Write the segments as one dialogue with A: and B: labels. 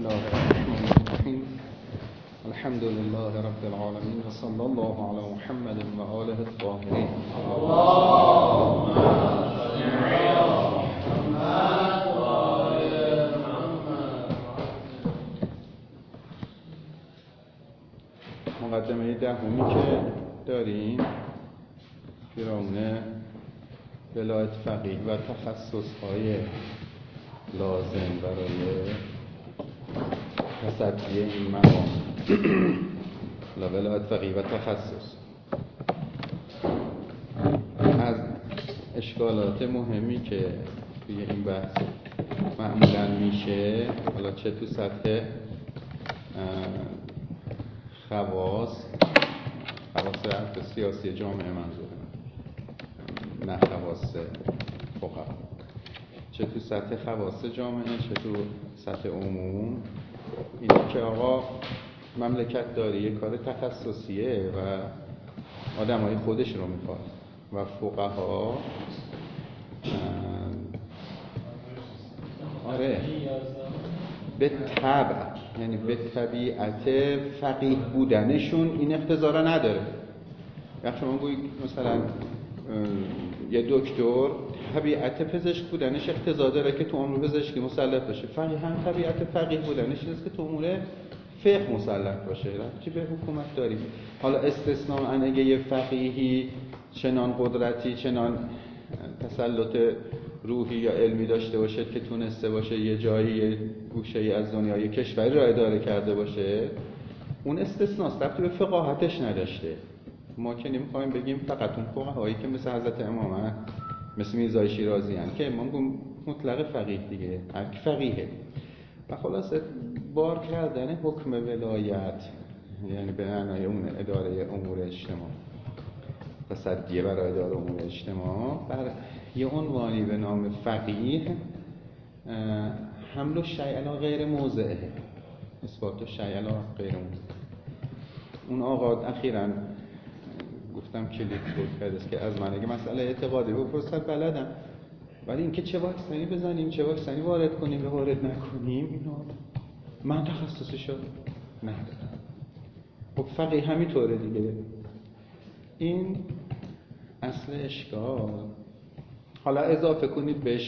A: الله الرحمن الرحیم. الحمد لله رب العالمین و صلی الله علی محمد و آله الطاهرین. اللهم صل علی محمد و آل محمد. مقدمه دهمی که داریم پیرامون ولایت فقیه و تخصص‌های لازم برای تصدی این مقام ولایت فقیه و تخصص. از اشکالات مهمی که توی این بحث معمولاً میشه، حالا چه تو سطح خواص سیاسی جامعه منظورم، نه خواص فقها، چه تو سطح خواص جامعه چه تو سطح عموم، اینه که آقا مملکت داری یه کار تخصصیه و آدمای خودش رو میخواد و فقها آره به طبع، یعنی به طبیعت فقیه بودنشون این اقتضا را نداره. وقتی شما گویی مثلا یه دکتر طبیعت پزشک بودنش اقتضا داره که تو امور پزشکی مسلط باشه، فقیه هم طبیعت فقیه بودنش اینه که تو امور فقه مسلط باشه. چی به حکومت داریم؟ حالا استثناء اگه یه فقیهی چنان قدرتی، چنان تسلط روحی یا علمی داشته باشه که تونسته باشه یه جایی، یه گوشه‌ای از دنیا، یه کشوری را اداره کرده باشه، اون استثناست، ربطی به فقاهتش نداشته. ما که نمی‌خوایم بگیم فقط اون فقهایی که مثل حضرت امام، مثل میرزای شیرازی هستند که امام مطلق فقیه دیگه، هر کی فقیهه. و خلاصه بار کردن حکم ولایت، یعنی به معنای اون اداره امور اجتماع، تصدیه برای اداره امور اجتماع بر یه عنوانی به نام فقیه، حمل الشیء علی غیر موضعه، اثبات الشیء علی غیر موضعه. اون آقا اخیراً گفتم کلیک بود کرده که از من اگه مسئله اعتقادی بپرسن بلدم، ولی اینکه چه واکسنی بزنیم، چه واکسنی وارد کنیم یا وارد نکنیم، اینو من تخصصشو ندارم. خب فقیه همینطوره دیگه. این اصل اشکال. حالا اضافه کنید بهش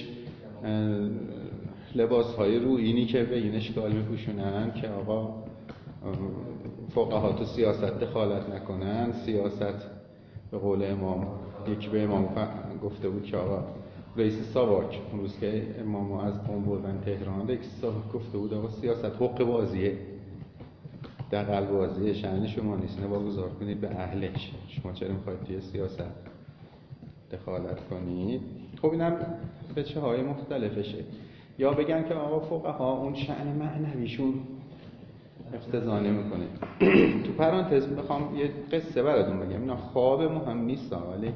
A: لباس‌های رویینی که به این اشکال میپوشونن که آقا فقها تو سیاست دخالت نکنن. سیاست به قول امام، یکی به امام گفته بود که آقا رئیس ساواک، اون روز که امامو از قم بردن تهران، رئیس ساواک گفته بود آقا سیاست حق بازیه، دغل بازیه، شأن شما نیست، واگذار کنید به اهلش. شما چرا میخواید توی سیاست دخالت کنید؟ خب اینم به چه های مختلفشه. یا بگن که آقا فقها اون شأن معنویشون اقتضا نمیکنه. تو پرانتز میخوام یه قصه براتون بگم، اینا خواب مهم نیست، ولی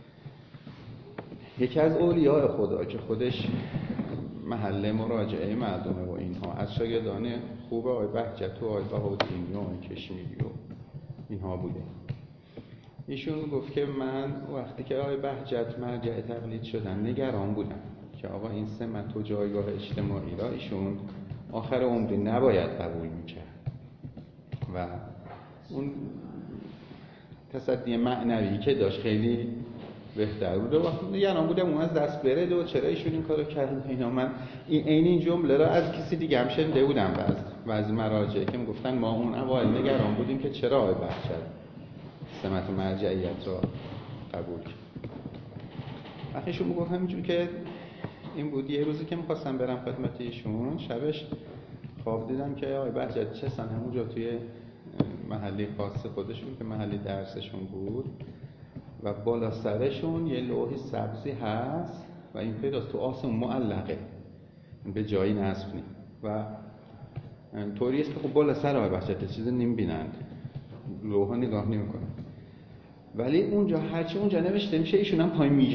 A: یکی از اولیاء خدا که خودش محل مراجعه مردمه و اینها، از شاگردان خوب آقای بهجت و آقای بهاءالدین و آقای کشمیری و اینها بوده. ایشون گفت که من وقتی که آقای بهجت مرجع تقلید شدن نگران بودم که آقا این سمت و جایگاه اجتماعی را ایشون آخر عمری نباید قبول میکرد و اون تصدی معنوی که داشت خیلی بهتر بود و نگران بودم اون از دست بره و چرا ایشون این کارو کرد. اینا من این جمله را از کسی دیگه هم شنیده بودم بعضی مراجع که میگفتن ما اون اوایل نگران بودیم که چرا آقای بهجت سمت مرجعیت را قبول کرد. وقتیشون میگفت همینجور که این بود، یه روزی که میخواستم برم خدمت ایشون، شبش خواب دیدم که آقای بهجت چسن همونجا توی محلی خاص خودشون که محلی درسشون بود و بالا سرشون یه لوح سبزی هست و این پیداست تو آسمون معلقه، به جایی نصب نیم و طوری است که خب بالا سر آقای بهجت چیزی نمیبینند، لوحا نگاه نمیکنن، ولی اونجا هرچی اونجا نوشته میشه ایشون هم پایین میگه،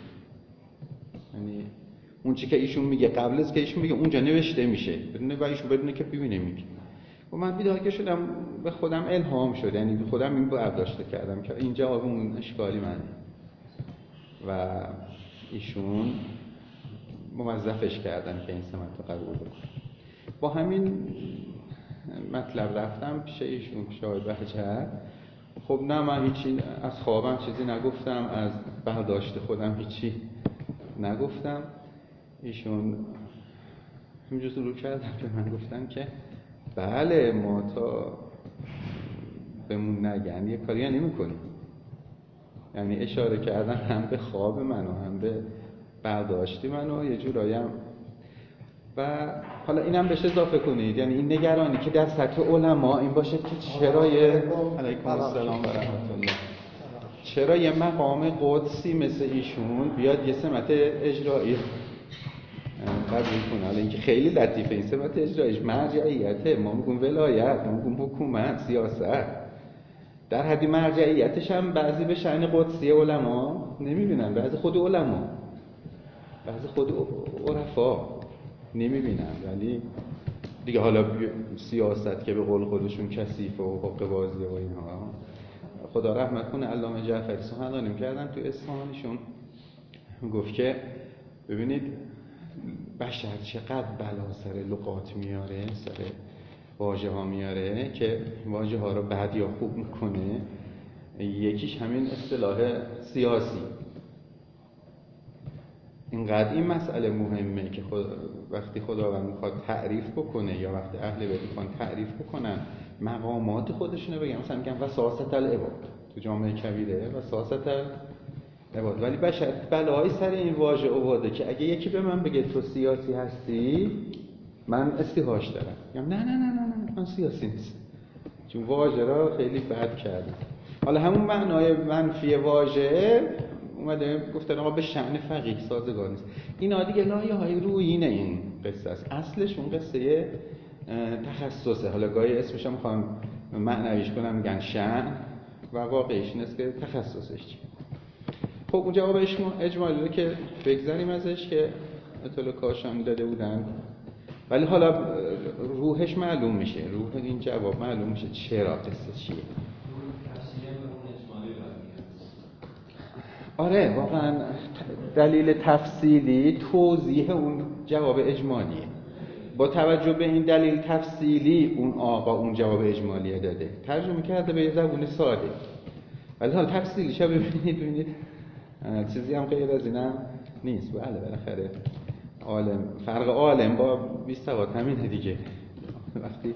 A: یعنی اون چی که ایشون میگه قبل از که ایشون میگه اونجا نوشته میشه و ایشون بدونه که ببینه میگه. و من بیدار که شدم به خودم الهام شد، یعنی به خودم این برداشت کردم که این جواب اون اشکالی منه و ایشون موظفش کردن که این سمت رو قبول بکنه. با همین مطلب رفتم پیش ایشون، پیش آقای بهجت. خب نه، من هیچی از خوابم چیزی نگفتم، از برداشت خودم هیچی نگفتم. ایشون همینجور شروع کردن به من گفتن که بله ما تا بهمون نگن یه کاری نمی کنیم. یعنی اشاره کردن هم به خواب من و هم به برداشتی من و یه جورایی هم. و حالا اینم بهش اضافه کنید، یعنی این نگرانی که در سطح علما این باشه که چرا علیکم السلام و رحمت الله، چرا یه مقام قدسی مثل ایشون بیاد یه سمت اجرایی قبول کنه. حالا اینکه خیلی لطیفه، این سمت اجراییش مرجعیته، ما میگیم ولایت، ما میگیم حکومت، سیاست. در حدی مرجعیتش هم بعضی به شأن قدسی علما نمیبینن، بعضی خود علما، بعضی خود عرفا نمیبینن. ولی دیگه حالا سیاست که به قول خودشون کثیفه و حق بازیه و اینها، خدا رحمت کنه علامه جعفری سخنرانی می‌کردن تو اصفهانشون، گفت که ببینید بشر چقدر بلا سر لغات میاره، سر واژه ها میاره که واژه ها رو بد یا خوب میکنه. یکیش همین اصطلاح سیاسی. اینقدر این مسئله مهمه که وقتی خداوند میخواد تعریف بکنه یا وقتی اهل بیت میخوان تعریف بکنن مقامات خودشونو بگن، مثلا میگن وساست العباد تو جامعه کبیره، وساست العباد، ولی بشر بلایی سر این واژه آورده که اگه یکی به من بگه تو سیاسی هستی من استیحاش دارم، میگم نه نه نه نه نه من سیاسی نیستم، چون واژه را خیلی بد کردم. حالا همون معنای منفی واژه اومده گفتن آقا به شأن فقیه سازگار نیست. اینا دیگه لایه‌های رویینه این قصه است. اصلش اون قصه تخصصه. حالا گاهی اسمش هم میخوان معنویش کنم میگن شأن، و واقعیش این است که تخصصش چیه. خب اون جواب اجمالی رو که بگذاریم ازش که اطلاع کاشان داده بودن، ولی حالا روحش معلوم میشه، روح این جواب معلوم میشه چرا قصه چیه. آره واقعا دلیل تفصیلی توضیح اون جواب اجمالیه. با توجه به این دلیل تفصیلی اون آقا اون جواب اجمالیه داده، ترجمه کرده به زبون ساده. ولی حالا تفصیلیش ببینید چیزی هم غیر از اینم نیست. بله بالاخره عالم، فرق عالم با 20 سواد همینه دیگه. وقتی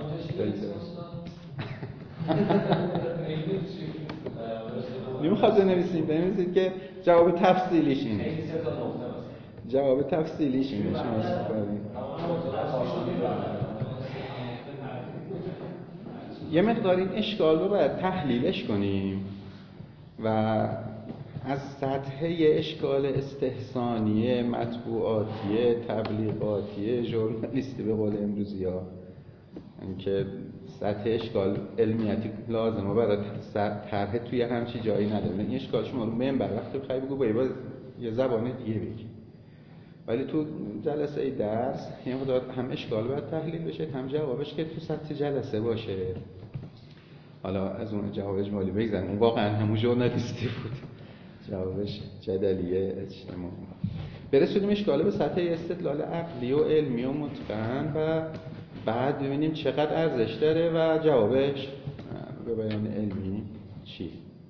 A: نمیخواد بنویسید که جواب تفصیلیش اینه. جواب تفصیلیش اینه. یه مقدار این اشکال رو باید تحلیلش کنیم و از سطح اشکال استحسانی، مطبوعاتی، تبلیغاتی، ژورنالیستی به قول امروزی‌ها، اینکه سطح اشکال علمیتی لازمه برای طرح توی همچی جایی نداره. این اشکال شما رو منبر وقتی بخوای بگو با یه زبان دیگه بگی، ولی تو جلسه درس یه مقدار هم اشکال باید تحلیل بشه، هم جوابش که تو سطح جلسه باشه. حالا از اون جواب اجمالی بگذاریم، اون واقعا همون ژورنالیستی بود، جوابش جدلیه اجتماعی. برسونیم اشکال به سطح استدلال عقلی و علمی و متقن و بعد ببینیم چقدر ارزش داره و جوابش به بیان علمی چی.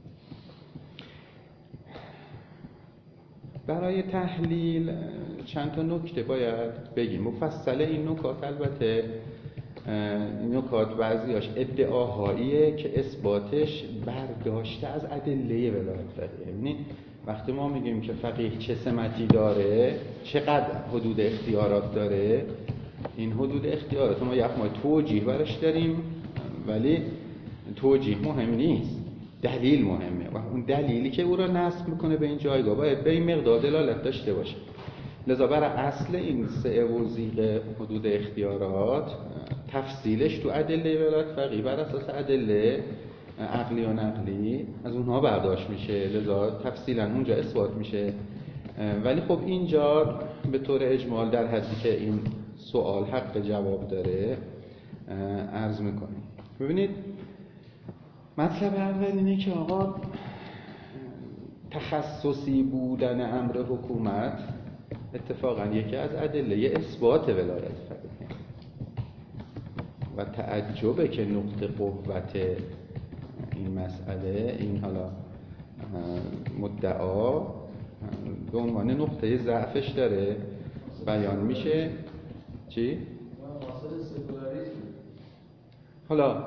A: برای تحلیل چند تا نکته باید بگیم. مفصل این نکات البته این نکات بعضیاش ادعاهاییه که اثباتش برداشته از ادله ولایت فقیه. یعنی وقتی ما میگیم که فقیه چه سمتی داره، چقدر حدود اختیارات داره، این حدود اختیارات ما یک ما توجیه براش داریم، ولی توجیه مهم نیست، دلیل مهمه و اون دلیلی که او را نصب میکنه به این جایگاه باید به این مقدار دلالت داشته باشه. لذا برای اصل این سعه و زیغ حدود اختیارات تفصیلش تو ادله ولایت فقیه بر اساس ادله عقلی و نقلی از اونها برداشت میشه، لذا تفصیلا اونجا اثبات میشه. ولی خب اینجا به طور اجمال در حدی که این سوال حق جواب داره عرض میکنیم. ببینید مطلب اول اینه که آقا تخصصی بودن امر حکومت اتفاقا یکی از ادله اثبات ولایت فقیه. و تعجبه که نقطه قوت این مسئله، این حالا مدعا به عنوان نقطه ضعفش داره بیان میشه. چی؟ حالا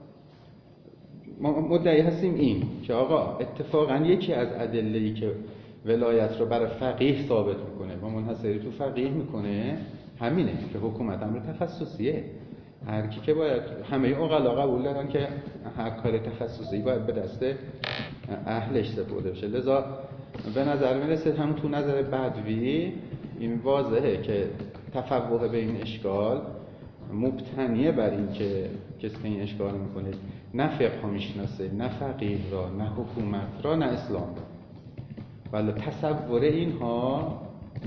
A: ما مدعی هستیم این که آقا اتفاقا یکی از ادله‌ای که ولایت رو برای فقیه ثابت میکنه و منحصری تو فقیه میکنه همینه که حکومت امر تخصصیه. هر کی که باید، همه عقلا قبول دارن که هر کار تخصصی باید به دست اهلش سپرده بشه. لذا به نظر میرسه همون تو نظر بدوی این واضحه که تفوه به این اشکال مبتنیه بر این که کسی که این اشکال میکنه نه فقه ها میشناسه، نه فقیه را، نه حکومت را، نه اسلام را. ولی تصور اینها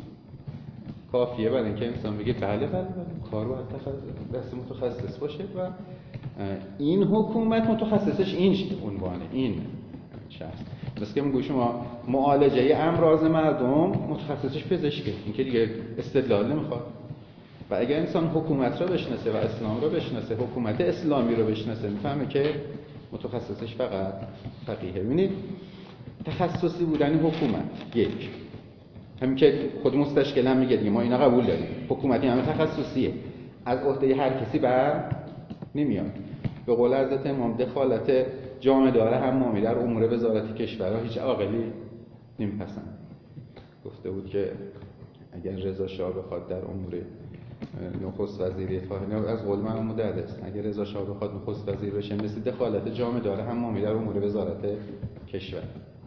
A: کافیه برای اینکه انسان بگه بله کار باید دست متخصص باشه و این حکومت متخصصش این عنوانه، این شخص. مثل که میگوی شما معالجه امراض مردم متخصصش پزشکه، این که دیگه استدلال نمیخواد. و اگر انسان حکومت را بشناسه و اسلام را بشناسه، حکومت اسلامی را بشناسه، میفهمه که متخصصش فقط فقیه. ببینید تخصصی بودن حکومت یک، همین که خود مستشکل هم میگه دیگه، ما اینا قبول داریم حکومتی همه تخصصیه، از عهده هر کسی بر نمیاد. به قول حضرت امام دخالت جامه داره حمامی در امور وزارت کشور را هیچ عاقلی نمیپسند. گفته بود که اگر رضا شاه بخواد در امور نخست وزیری از قول من مدرس، اگر رضا شاه بخواد نخست وزیر بشه مثل دخالت جامه داره حمامی در امور وزارت کشور.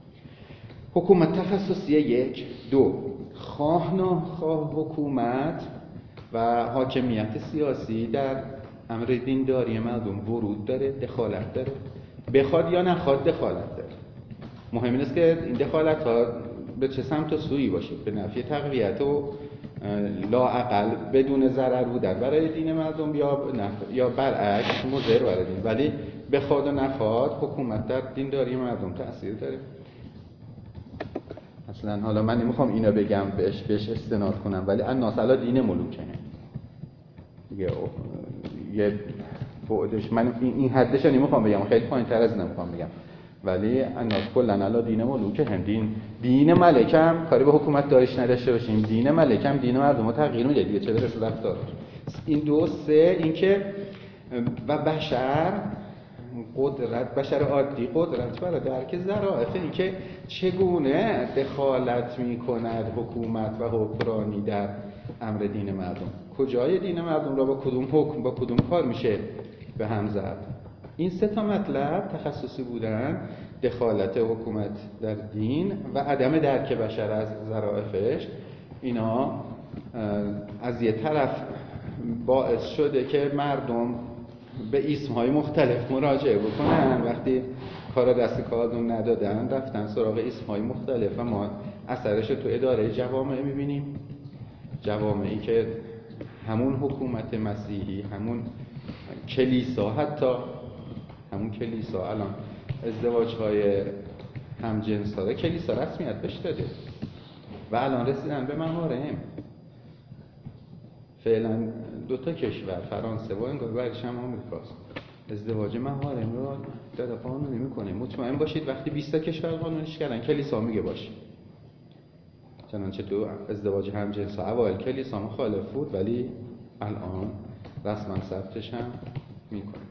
A: حکومت تخصصی یک. دو، خواه ناخواه حکومت و حاکمیت سیاسی در امر دینداری مردم ورود داره، دخالت داره، بخواد یا نخواد دخالت داره. مهم اینه که این دخالت ها به چه سمت و سویی باشه، به نفع تقویت و لااقل بدون ضرر بودن برای دین مردم یا برعکس مضر برای دین. ولی بخواد و نخواد حکومت در دینداری مردم تأثیر داره. اصلا حالا من نمیخوام اینا بگم بهش استناد کنم، ولی الناس علی دین ملوکه یه بعدش، من این حدش رو نمیخوام بگم، خیلی پایین‌تر از نمیخوام بگم، ولی الناس کلا علی دین ملوکه هم. دین ملکم کاری به حکومت دارش نداشته باشیم، دین ملکم دین مردم رو تغییر میده دیگه، چه برسه رفتار. این دو. سه اینکه و بشر عادی قدرت برای درک ظرافت، این که چگونه دخالت میکند حکومت و حکمرانی در امر دین مردم، کجای دین مردم را با کدوم حکم با کدوم کار میشه به هم زد. این سه تا مطلب تخصصی بودن، دخالت حکومت در دین و عدم درک بشر از ظرافش، اینا از یه طرف باعث شده که مردم به اسمهای مختلف مراجعه بکنن. وقتی کار دست کارون ندادن رفتن سراغ اسمهای مختلف و ما اثرش تو اداره جوامع میبینیم. جوامعی که همون حکومت مسیحی، همون کلیسا، حتی همون کلیسا الان ازدواج‌های همجنس‌ها کلیسا رسمیت بهش داده و الان رسیدن به محارم. فعلا 2 کشور، فرانسه و انگار بعدش هم آمریکاست، ازدواج محارم رو داده قانونی میکنه. مطمئن باشید وقتی 20 کشور قانونیش کردن کلیسا میگه باشه. چنانچه تو ازدواج همجنس‌ها اوایل کلیسا مخالف بود ولی الان رسما ثبتش هم میکنه.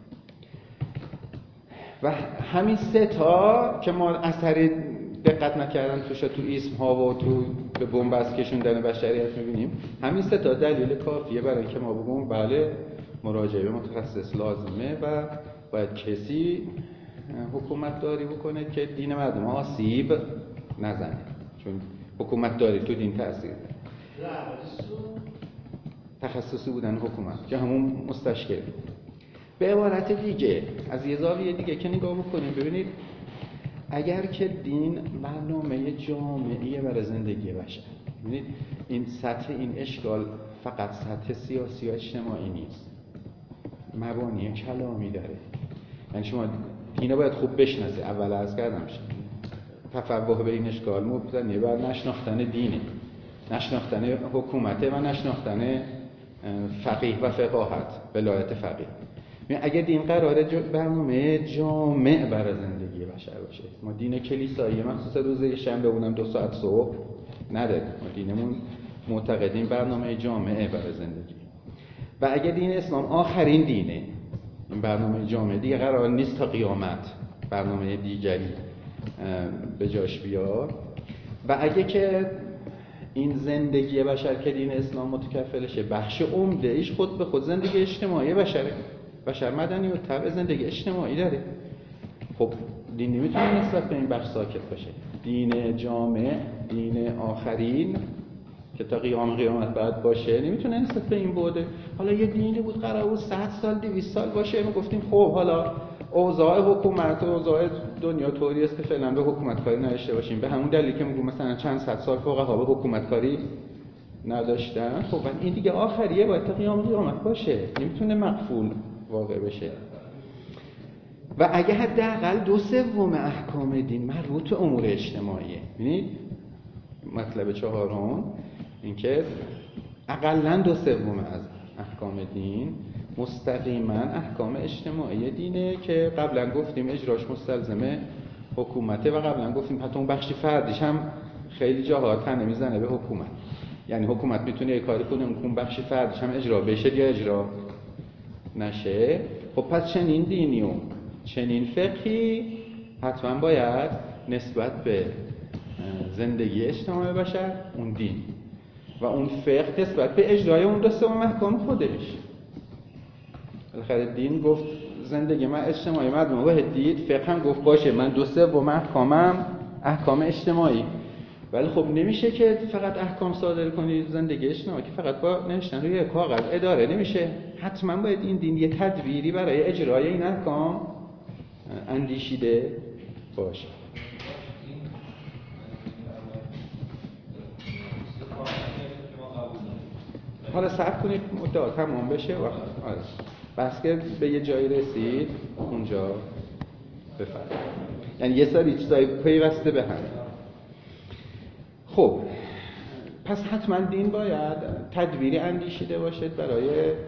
A: و همین 3 تا که ما اثری دقت نکردن توش، تو اسم ها و تو به بن‌بست کشوندن بشریت میبینیم، همین 3 تا دلیل کافیه برای اینکه ما بگیم بله مراجعه به متخصص لازمه و باید کسی حکومت داری بکنه که دین مردم آسیب نزنه، چون حکومت داری تو دین تأثیر داره. تخصصی بودن حکومت که همون مستشکل. به عبارت دیگه از یه زاویه دیگه که نگاه بکنیم، ببینید اگر که دین برنامه جامعیه برای زندگی بشر، ببینید این سطح این اشکال فقط سطح سیاسی و اجتماعی نیست، مبانی کلامی داره. یعنی شما دینو باید خوب بشناسه. اول عرض کردم تفوه به این اشکال مبتنی بر نشناختن دینه، نشناختن حکومته و نشناختن فقیه و فقاهت، ولایت فقیه. اگه دین قراره برنامه جامع برای زندگی بشر باشه، ما دین کلیسایی مخصوصا روز شنبه اونم 2 ساعت صبح نداریم. ما دینمون معتقدیم برنامه جامعه برای زندگی. و اگه دین اسلام آخرین دینه، این برنامه جامعه دیگه قرار نیست تا قیامت برنامه دیگری به جاش بیاد. و اگه که این زندگی بشر که دین اسلام متکفلشه، بخش عمده ایش خود به خود زندگی اجتماعی بشره. بشر مدنی و طبع زندگی اجتماعی داره. خب دین نمیتونه نسبت به این بخش ساکت باشه. دین جامع، دین آخرین که تا قیامت بعد باشه، نمیتونه نسبت به این بوده. حالا یه دینی بود قرار بود 100 سال 200 سال باشه، ما گفتیم خب حالا اوضاع حکومت و اوضاع دنیا طوری است که فعلا به حکومت کاری نداشته باشیم. به همون دلیل که میگم مثلا چند صد سال فقها به حکومت کاری نداشتن، خب این دیگه آخریه، باید تا قیامت باشه، نمیتونه مقفول واقع بشه. و اگه حداقل 2/3 احکام دین مربوط به امور اجتماعیه، ببینید مطلب چهارم این که اقلاً 2/3 از احکام دین مستقیما احکام اجتماعی دینه که قبلا گفتیم اجراش مستلزمه حکومته، و قبلا گفتیم حتی اون بخشی فردیش هم خیلی جاها تنه میزنه به حکومت. یعنی حکومت میتونه یه کاری کنه اون بخشی فردیش هم اجرا بشه یا اجرا نشه. خب پس چنین دینی و چنین فقهی حتما باید نسبت به زندگی اجتماعی بشر اون دین و اون فقه نسبت به اجرای اون 2/3 احکام خودش. بالاخره دین گفت زندگی من اجتماعی مردم باید دید، فقه هم گفت باشه من 2/3 احکامم احکام اجتماعی. ولی خب نمیشه که فقط احکام صادر کنی زندگی اجتماعی که فقط با نوشتن روی کاغذ اداره نمیشه. حتما باید این دین یه تدبیری برای اجرای این احکام اندیشیده باشه. حالا صبر کنید مدت تمام بشه و بس که به یه جایی رسید اونجا بفرمایید. یعنی یه سری چیزای پیوسته به هم. خب پس حتما دین باید تدبیری اندیشیده باشد برای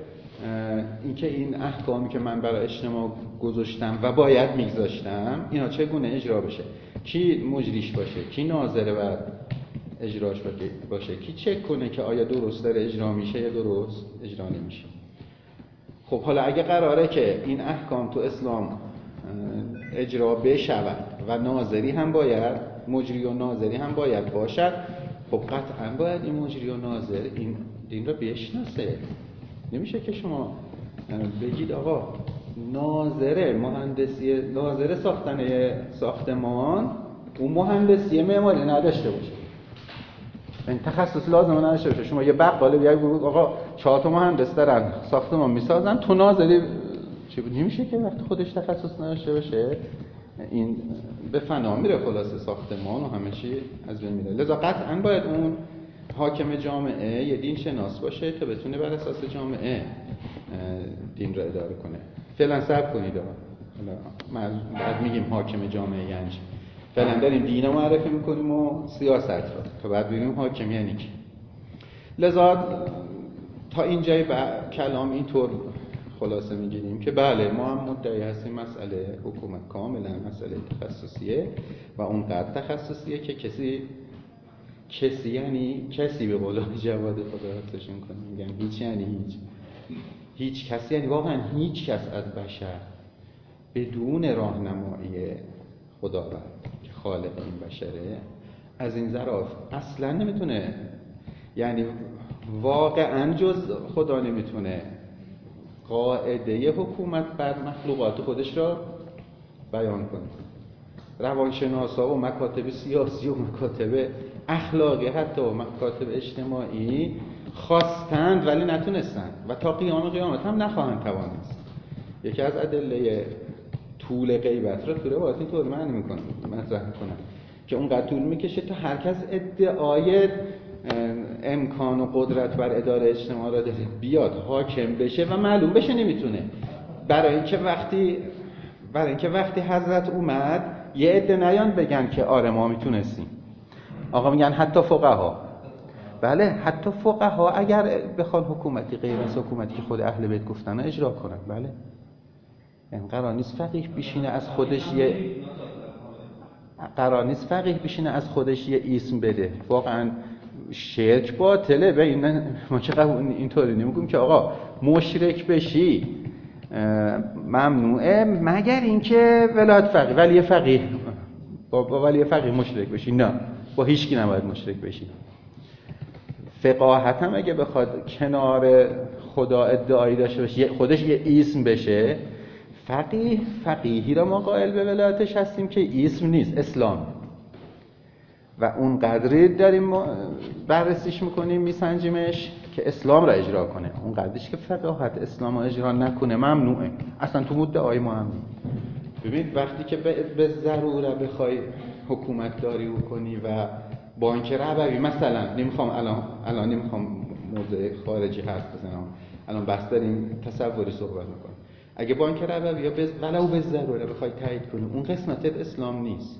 A: اینکه این احکامی که من برای اجتماع گذاشتم و باید میگذاشتم اینا چگونه اجرا بشه، کی مجریش باشه، کی ناظر بر اجراش باشه، کی چک کنه که آیا درست داره اجرا میشه یا درست اجرا نمیشه. خب حالا اگه قراره که این احکام تو اسلام اجرا بشود و ناظری هم باید، مجری و ناظری هم باید باشد، خب قطعا باید این مجری و ناظر این دین رو بشناسه. نمیشه که شما بگید آقا ناظر مهندسی، ناظر ساختن ساختمان اون مهندسی معماری نداشته باشه، این تخصص لازم نداشته باشه. شما یه بقاله بیاید بگید آقا 4 تا مهندس دارن ساختمان میسازن، تو ناظری چی بود؟ نمیشه که وقتی خودش تخصص نداشته باشه این به فنا میره، خلاصه ساختمان و همه چی از بین میره. لذا قطعا باید اون حاکم جامعه یه دین شناس باشه تا بتونه بر اساس جامعه دین رو اداره کنه. فعلا صبر کنید، بعد میگیم حاکم جامعه یعنی چی. فعلا داریم دین رو معرفی میکنیم و سیاست رو، تا بعد ببینیم حاکم یعنی چی. لذا تا اینجای کلام اینطور خلاصه میگیریم که بله ما هم مدعی هستیم مسئله حکومت کاملا مسئله تخصصیه و اونقدر تخصصیه که کسی یعنی کسی به قول جواد خدا حفظشون کنه میگن هیچ یعنی هیچ کسی، یعنی واقعا هیچ کس از بشر بدون راهنمایی خداوند که خالق این بشره از این ظرف اصلا نمیتونه، یعنی واقعا جز خدا نمیتونه قاعده حکومت بر مخلوقات خودش را بیان کنه. روانشناسا و مکاتب سیاسی و مکاتب اخلاقی حتی و مکاتب اجتماعی خواستند ولی نتونستند و تا قیامت هم نخواهند توانست. یکی از ادله طول غیبت را تو روایت اینطور معنی میکنم مطرح میکنم که اونقدر طول میکشه تا هر کس ادعای امکان و قدرت بر اداره اجتماع را داره بیاد حاکم بشه و معلوم بشه نمیتونه. برای اینکه وقتی حضرت اومد یه عده نیان بگن که آره ما میتونستیم. آقا میگن حتی فقها، بله حتی فقها اگر بخوان حکومتی غیر از حکومتی که خود اهل بیت گفتن اجرا کنن، بله یعنی قرار نیست فقیه بشینه از خودش یه اسم بده. واقعا شرک باطله. به این ما که اینطوری نمیگیم که آقا مشرک بشی ممنوعه مگر اینکه ولایت فقیه ولی فقیه با ولی فقیه مشرک بشی. نه، با هیچ کی نباید مشرک بشی. فقاهت هم اگه بخواد کنار خدا ادعایی داشته باشه خودش یه اسم بشه، فقیهی را ما قائل به ولایتش هستیم که اسم نیست، اسلام. و اون قدری داریم بررسیش میکنیم میسنجیمش که اسلام را اجرا کنه. اون قدریش که فقاهت اسلام را اجرا نکنه ممنوعه. اصلا تو مدعای ما هم نیست. ببینید وقتی که به ضروره بخوای حکومت داری کنی و بانک ربوی مثلا، نمیخوام الان نمیخوام موضوع خارجی حرف بزنم، الان بس داریم تصوری صحبت میکنیم. اگه بانک ربوی یا ولو به ضروره بخوای تایید کنی، اون قسمت اسلام نیست،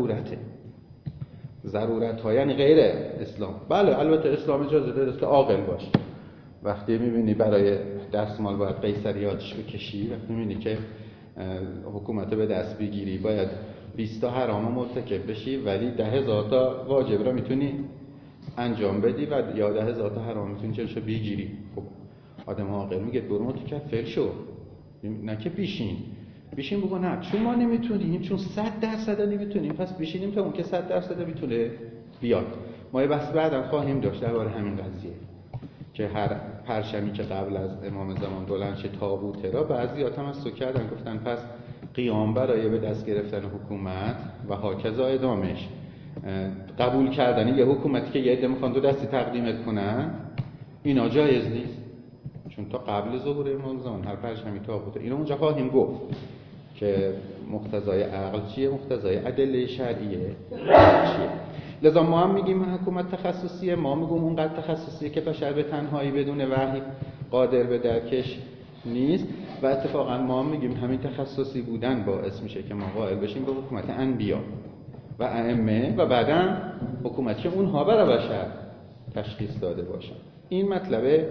A: ضرورت ها یعنی غیر اسلام. بله البته اسلام اجازه داره که عاقل باش. وقتی میبینی برای دستمال باید قیصری آتش بکشی، وقتی میبینی که حکومت به دست بگیری باید 20 تا حرام مرتکب بشی ولی 10,000 تا واجب را میتونی انجام بدی و یا 10,000 تا حرام میتونی جلوشو بگیری. خب آدم عاقل میگه برو متکفل شو، نه که بیشین بگو نه چون ما نمیتونیم، چون 100% نمیتونیم پس بشینیم تا اون که 100% میتونه بیاد. ما یه بحث بعداً خواهیم داشت درباره همین قضیه که هر پرچمی که قبل از امام زمان بلند شه طاغوته را بعضی‌ها تمسک کردن، گفتن پس قیام برای به دست گرفتن حکومت و هاکذا ادامش قبول کردن یه حکومتی که یه عده میخوان دو دستی تقدیمت کنن اینا جایز نیست، چون تا قبل ظهور امام زمان هر پرچمی طاغوته. اینو اونجا خواهیم گفت که مقتضای عقل چیه، مقتضای ادله شرعیه چیه. لذا ما هم میگیم حکومت تخصصیه، ما میگیم اونقدر تخصصیه که بشر به تنهایی بدون وحی قادر به درکش نیست. و اتفاقا ما هم میگیم همین تخصصی بودن باعث میشه که ما قائل بشیم به حکومت انبیا و ائمه و بعداً حکومتی که اونها برای بشر تشخیص داده باشن. این مطلب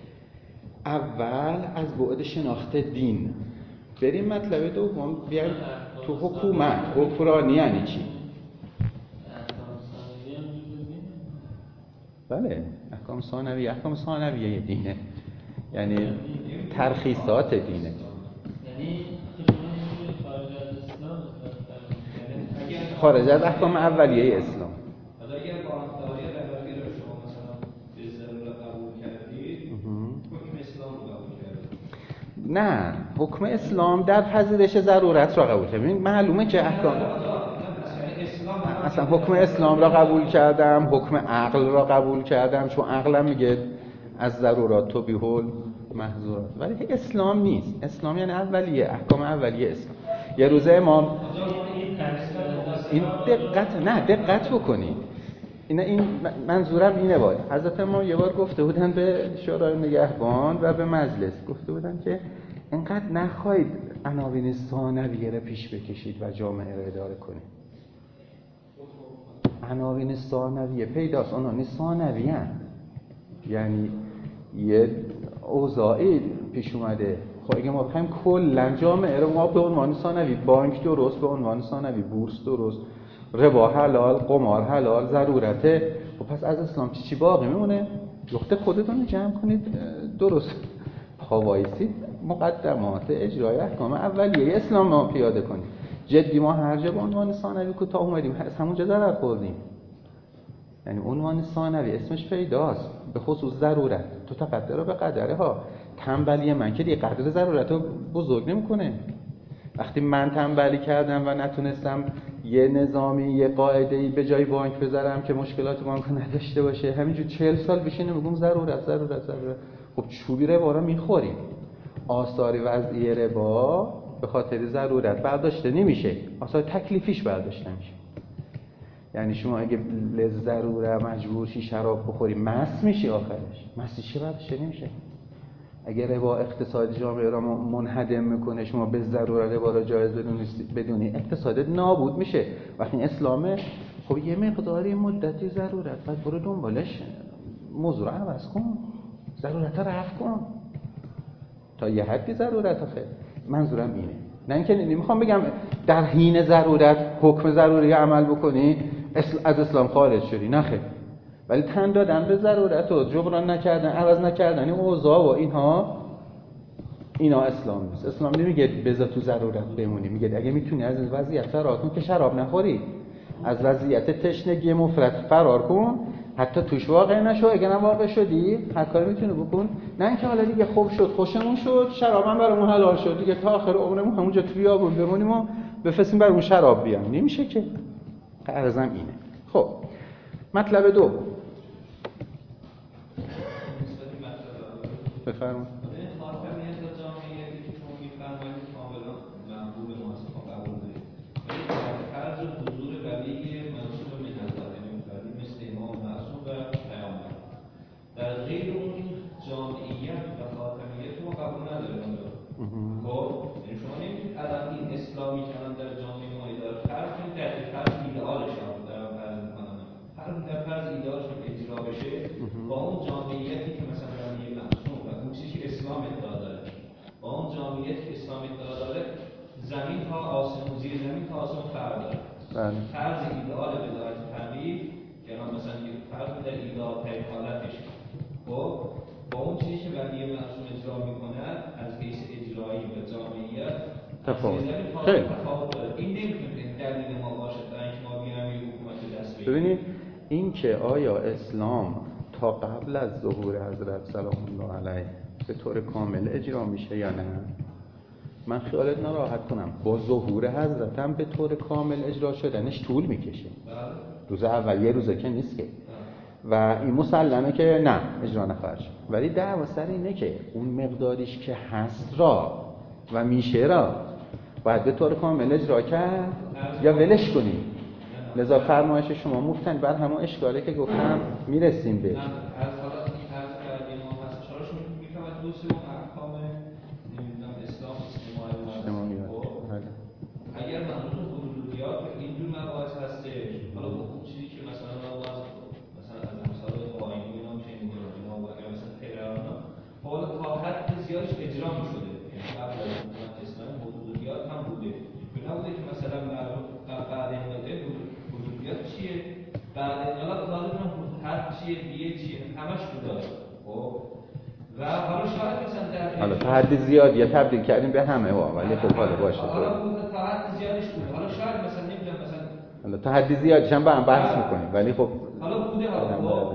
A: اول از بعد شناخت دین. بریم مطلب دوم، بیایم تو حکومت. حکمرانی یعنی چی؟ بله احکام ثانویه دینه، یعنی ترخیصات دینه. خارج از احکام اولیه اسلام.
B: حالا اگر بانکداری ربوی رو شما مثلا به ضرورت قبول کردید، حکم اسلام رو قبول کردید؟
A: نه، حکم اسلام در پذیرش ضرورت را قبول کرد. ببین معلومه که احکام اصلا حکم اسلام را قبول کردم، حکم عقل را قبول کردم، چون عقلم میگه از ضرورات تو بیهول محظورات، ولی اسلام نیست. اسلام یعنی اولیه، احکام اولیه اسلام. یه روزه امام این دقت بکنید. این منظورم اینه بود. حضرت امام یه بار گفته بودن به شورای نگهبان و به مجلس، گفته بودن که اینقدر نخواهید عناوین ثانویه را پیش بکشید و جامعه را اداره کنید. عناوین ثانویه پیداست، عناوین ثانویه یعنی یه اوضاعی پیش اومده. خب اگه ما بخوایم کلا جامعه رو ما به عنوان ثانوی، بانک درست به عنوان ثانوی، بورس درست، ربا حلال، قمار حلال، ضرورته، خب پس از اسلام چی باقی میمونه؟ وقت خودتون جمع کنید درست پاوایسید مقدمات اجرای احکام اولیه اسلام ما پیاده کنید. جدی ما هر جا به عنوان ثانوی کوتاه اومدیم از همونجا ضرر خوردیم. یعنی عنوان ثانوی اسمش پیداست، به خصوص ضرورت تو تقدر به قدره ها. تنبلی من که دیگه قدر ضرورت رو بزرگ نمیکنه. وقتی من تنبلی کردم و نتونستم یه نظامی، یه قاعده‌ای به جای بانک بذارم که مشکلات بانک نداشته باشه، همینجور 40 سال بشینه میگم ضرورت. خب چوبی ربا رو میخوریم. آثار وضعی ربا به خاطر ضرورت برداشته نمیشه، آثار تکلیفیش برداشته میشه. یعنی شما اگه ضروره مجبور شی شراب بخوری مست میشی، آخرش مستی برداشته نمیشه. اگه ربا اقتصاد جامعه را منهدم میکنه، شما به ضرورت ربا را جایز بدونی اقتصادت نابود میشه. وقتی اسلامه خب یه مقداری مدتی ضرورت، بعد برو دنبالش موضوع رو عوض کن، ضرورت رو رفع کن تا یه حدی ضرورت. آخه منظورم اینه نه اینکه نمیخوام بگم در حین ضرورت حکم ضروری عمل بکنی از اسلام خارج شدی، نه خیر، ولی تن دادن به ضرورت و جبران نکردن، عوض نکردن این اوضاع و اینا اسلام نیست. اسلام نمیگه بذار تو ضرورت بمونی، میگه اگه میتونی از این وضعیت فرار کن که شراب نخوری، از وضعیت تشنگی مفرط فرار کن، حتی توش واقع نشو، اگه هم واقع شدی هر کاری میتونی بکن، نه اینکه حالا دیگه خوب شد خوشمون شد شراب هم برامون حلال شد دیگه تا آخر عمرمون همونجا تو بیابون بمونیم و بفرستیم برامون شراب بیان، نمیشه که. عرضم اینه. خب مطلب دوم بفرمایید.
B: خاتمیت و جامعیتی که شما می‌فرمایید کاملا مقبول ماست، ما قبول داریم، ولی در فرض حضور ولی معصوم من الله، یعنی ولی مثل امام معصوم و پیامبر، در غیر اون جامعیت و خاتمیت ما قبول نداریم. خب یعنی شما نمی‌تونید الان این اسلامی که الان در جامعه ما داره فرض کنید در فرض ایدئالش دارم فرض می‌کنم، در فرض ایدئالش اجرا بشه با اون جامعیتی که مثلا ولی معصوم اون چیزی که اسلام ادعا داره، با اون جامعیتی که اسلام ادعا داره، زمین تا آسمون، زیر زمین تا آسمون فرق داره. فرض ایدئال ولاایت فقیه که الان مثلا فرض در ایدئال ترین حالتش، خب با اون چیزی که ولی معصوم اجرا میکنه از حیث اجرایی و جامعیت
A: تفاوت
B: داره. این نمیتونه دلیل ما باشه تا اینکه ما بیایم یک حکومت دست بگیریم.
A: ببینید این که آیا اسلام تا قبل از ظهور حضرت سلام الله علیه به طور کامل اجرا میشه یا نه؟ من خیالت نراحت کنم با ظهور حضرت هم به طور کامل اجرا شدنش طول میکشه. روز اول یه روزه که نیست که، و این مسلمه که نه اجرا نخواهد شد، ولی دعوا سر اینه که اون مقداریش که هست را و میشه را باید به طور کامل اجرا کرد یا ولش کنیم. لذا فرمایش شما مفتن بر همون اشکاله که گفتم میرسیم بهش.
B: از حالا این عرض کردیم ما مثلا چراش میفهمد دو سوم احکام نمیدونم اسلام اجتماعی اگر منظور حدودیات اینجور مباحث هستش، حالا با اون چیزی که مثلا مثلا از مثال قائمی اینا میشه اینجا یا مثلا تهران حالا تا حد زیادش اجرا میشده، یعنی قبل از حکومت اسلامی حدودیات هم بوده، نبوده که مثلا بعد انقلاب حدودیات چیه؟ بعد انقلاب لازم حد چیه؟ بیه چیه؟ همش بوده. خب و حالا شاید مثلا در
A: حالا تا حد زیاد یا تبدیل کردیم به همه ولی خب حالا باشه
B: حالا تا حد زیادش بوده، حالا شاید مثلا نمیدونم مثلا
A: حالا تا حد زیادش هم با هم بحث میکنیم ولی خب
B: حالا بوده حالا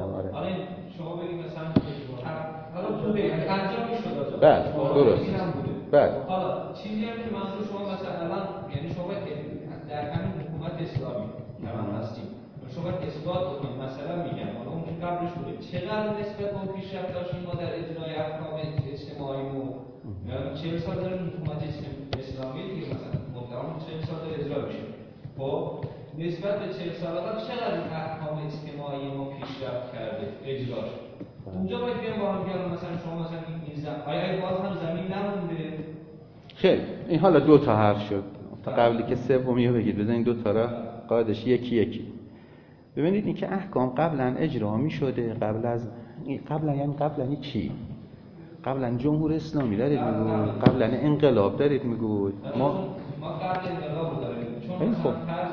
B: شما بگید مثلا حالا بوده یعنی انجام میشد.
A: بله درست. بله
B: حالا چیزی هم که منظور شما مثلا الان یعنی شما در همین حکومت اسلامی الان هستیم شما اثبات بکنید، مثلا میگم حالا اون که قبلش بوده چقدر نسبت به اون پیشرفت داشتیم ما در اجرای احکام اجتماعی و 40 سال داره حکومت اسلامی دیگه، مثلا مطلقاً 40 سال داره اجرا میشه. خب نسبت به 40 سال قبل چقدر احکام اجتماعی ما پیشرفت کرده اجراش، اونجا باید بیان با هم بیان مثلا شما مثلا آیا باز هم زمین نمونده؟
A: خیلی این حالا دو تا حرف شد تا قبلی که سومی رو بگید بزنین دو تا را قاعدش یکی. ببینید این که احکام قبلا اجرا می شده قبلا یعنی چی؟ قبلا جمهور اسلامی دارید میگود، قبلا انقلاب دارید میگود،
B: ما قبل انقلاب داریم چون مثلا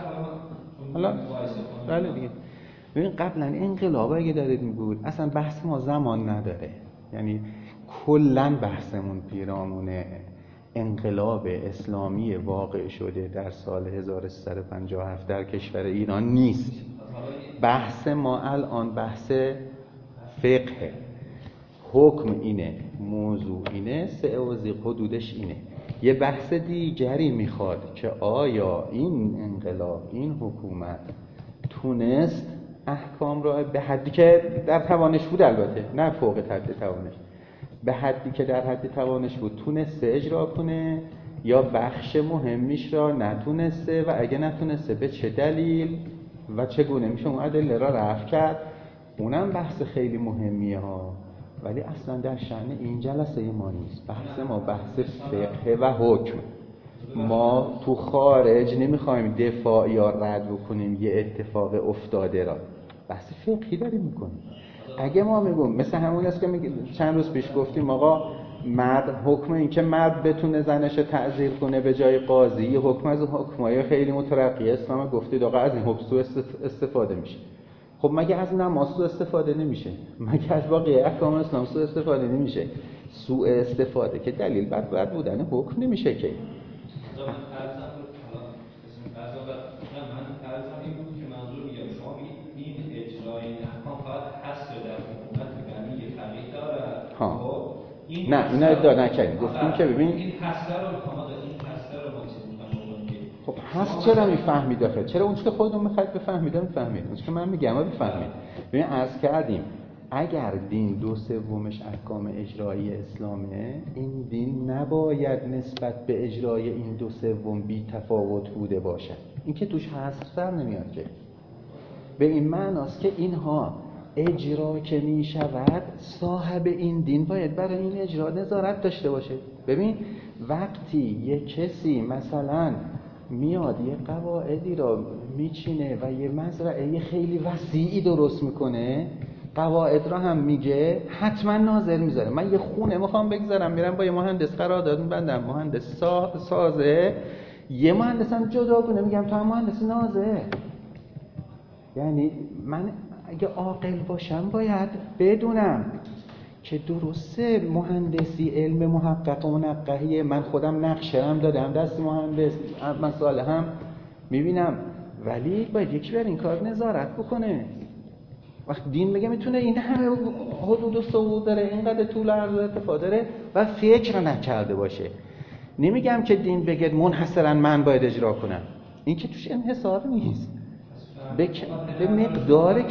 A: حالا بله دیگه. ببین قبلا انقلاب اگه دارید میگود اصلا بحث ما زمان نداره، یعنی کلا بحثمون پیرامون انقلاب اسلامی واقع شده در سال 1357 در کشور ایران نیست. بحث ما الان بحث فقه، حکم اینه، موضوع اینه، سعوزی حدودش اینه. یه بحث دیگری میخواد که آیا این انقلاب این حکومت تونست احکام را به حدی که در توانش بود، البته نه فوق حد توانش، به حدی که در حد توانش بود تونسته اجرا کنه یا بخش مهمیش را نتونسته و اگه نتونسته به چه دلیل و چگونه میشه اون ادله را رفع کرد. اونم بحث خیلی مهمیه ها، ولی اصلا در شأن این جلسه ما نیست. بحث ما بحث فقه و حکم. ما تو خارج نمیخوایم دفاع یا رد بکنیم یه اتفاق افتاده را، بحث فقهی داریم میکنیم. اگه ما میگم مثل همون است که چند روز پیش گفتیم آقا مرد حکم این که مرد بتونه زنش تعزیر کنه به جای قاضی، یه حکم از حکمای خیلی مترقی اسلام گفتید آقا از این حکم سوء استفاده میشه. خب مگه از نماز سوء استفاده نمیشه؟ مگه از باقی احکام اسلام سوء استفاده نمیشه؟ سوء استفاده که دلیل بر بودن حکم نمیشه که.
B: من فرضم این بود که منظور میگم شما بگید این اجرای این احکام فقط حصر در حکومت ولی فقیه دارد.
A: نه اینا ادعا نکنید. گفتیم که ببین
B: این حصر رو ما چی بکنیم؟
A: خب حصر چرا میفهمید آخه؟ چرا اون که خودتون میخواید بفهمید میفهمید؟ اون که من میگم بفهمید. ببین عرض کردیم اگر دین 2/3 احکام اجرایی اسلامه، این دین نباید نسبت به اجرای این 2/3 بی تفاوت بوده باشد. این که توش حصر در نمیاد که. به این معناست که اینها اجرا که می شود صاحب این دین باید برای این اجرا نظارت داشته باشه. ببین وقتی یک کسی مثلا میاد یه قواعدی را میچینه و یه مزرعه خیلی وسیعی درست میکنه، قواعد را هم میگه، حتما ناظر میذاره. من یه خونه میخوام بگذارم، میرم با یه مهندس قرارداد میبندم، مهندس سازه، یه مهندس هم جداگونه میگم تو هم مهندس نازه. یعنی من اگه عاقل باشم باید بدونم که درسته مهندسی علم محقق و منقحیه، من خودم نقشه هم دادم دست مهندس، مسائل هم میبینم، ولی باید یکی بر این کار نظارت بکنه. وقت دین بگه میتونه این همه حدود و صعود داره، اینقدر طول عرض و ارتفاع داره و فکر نکرده باشه. نمیگم که دین بگه منحصرا من باید اجرا کنم، این که توش انحصار نیست. به مقدار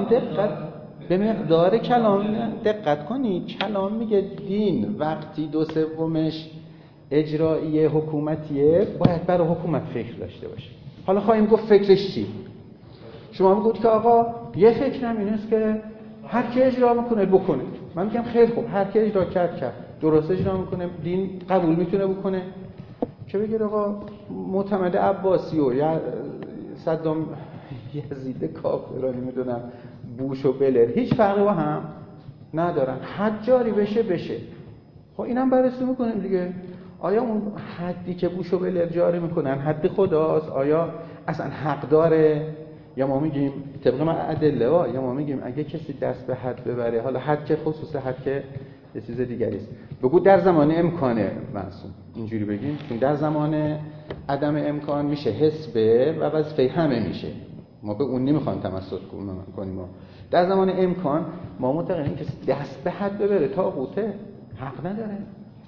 A: کلام دقت کنید. کلام میگه دین وقتی 2/3 اجرایی حکومتیه باید برای حکومت فکر داشته باشه. حالا خواهیم گفت فکرش چی؟ شما میگید که آقا یه فکرم این است که هر کی اجرا میکنه بکنه. من میگم خیلی خوب، هر کی اجرا کرد درست اجرا میکنه، دین قبول میتونه بکنه. که بگید آقا معتمد عباسی و یا صدام یزید کافرانی میدونم بوش و بلر هیچ فرقی با هم ندارن، حد جاری بشه. خب اینم بررسی میکنیم دیگه. آیا اون حدی که بوش و بلر جاری میکنن حد خداست؟ آیا اصلا حق داره؟ یا ما میگیم طبق ما ادله یا ما میگیم اگه کسی دست به حد ببره، حالا حد که خصوص حد که یه چیز دیگری است، بگو در زمان امکانه معصوم، اینجوری بگیم، چون در زمان عدم امکان میشه حسبه و وظیفه همه میشه، ما به اون نمیخوایم تمسک کنیم. در زمان امکان ما معتقدیم کسی دست به حد ببره طاغوته، حق نداره.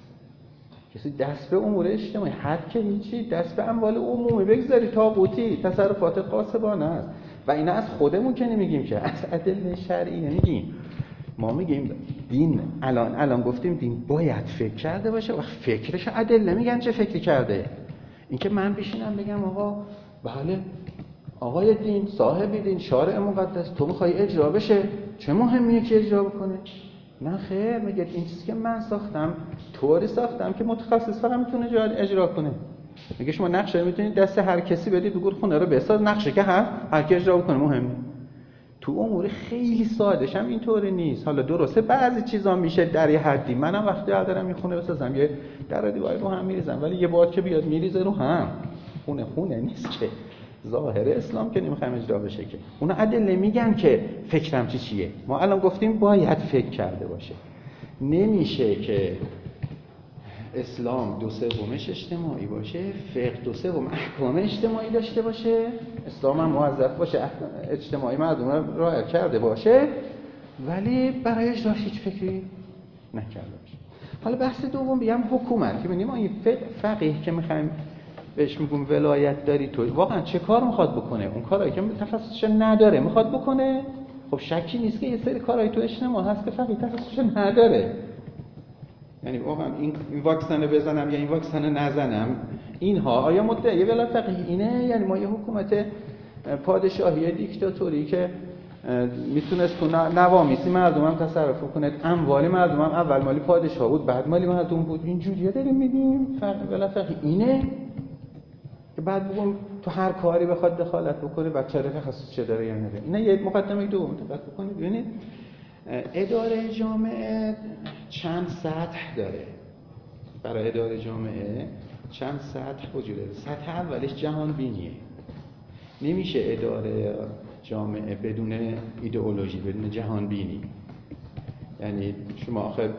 A: کسی دست به امور اجتماعی، حد که هیچی، دست به اموال عمومی بگذاری طاغوتی، تصرفات غاصبانه است. و اینا از خودمون که نمیگیم، که از ادله شرعی نمیگیم. ما میگیم دین الان گفتیم دین باید فکر کرده باشه و فکرش ادله میگن چه فکری کرده. این که من بشینم بگم آقا بله آقای دین، صاحب دین، شارع مقدس، تو میخوای اجرا بشه، چه مهمیه که اجرا بکنه؟ نه خیر، میگه این چیزی که من ساختم طوری ساختم که متخصص فقط میتونه اجرا کنه. میگه شما نقشه میتونید دست هر کسی بدید بگید خونه رو بساز، نقشه که هست هر کی اجرا کنه مهمه. تو امور خیلی سادهش هم اینطوری نیست. حالا درسته بعضی چیزا میشه در یه حدی، منم وقتی دارم یه خونه بسازم یه در دیوار رو هم میریزم، ولی یه باد که بیاد میریزه رو هم، خونه نیست که ظاهر اسلام که نمیخوایم اجرا بشه که. اونا ادله میگن که فکرم چیه. ما الان گفتیم باید فکر کرده باشه. نمیشه که اسلام 2/3 اجتماعی باشه، فقه 2/3 احکام اجتماعی داشته باشه، اسلام هم موظف باشه اجتماعی مردم رو رعایت کرده باشه، ولی برای اجراش هیچ فکری نکرده باشه. حالا بحث دوم بیام حکومت، که ببینیم این فقیه که میخوایم بهش میگم ولایت داری تو، واقعا چه کار میخواد بکنه؟ اون کارایی که تخصصش نداره میخواد بکنه؟ خب شکی نیست که یه سری کارهای تو اجتماع هست که فقیه تخصصش نداره. یعنی واقعا این واکسن رو بزنم یا این واکسن رو نزنم، اینها آیا مدعی ولایت فقیه اینه؟ یعنی ما یه حکومت پادشاهی دیکتاتوری که میتونست تو نوامیسی مردم هم تصرف کنه، اموال مردم هم اول مالی پادشاه بود بعد مالی مردم بود، اینجوریه داریم میگیم ولایت فقیه اینه؟ که بعد بگم تو هر کاری بخواد دخالت بکنه بچه رو تخصص چه داره یا نداره. نه یه مقدمه دوم دقت بکنید. ببینید اداره جامعه چند سطح داره. برای اداره جامعه چند سطح وجود داره. سطح اولش جهان بینیه. نمیشه اداره جامعه بدون ایدئولوژی، بدون جهان بینی. یعنی شما آخر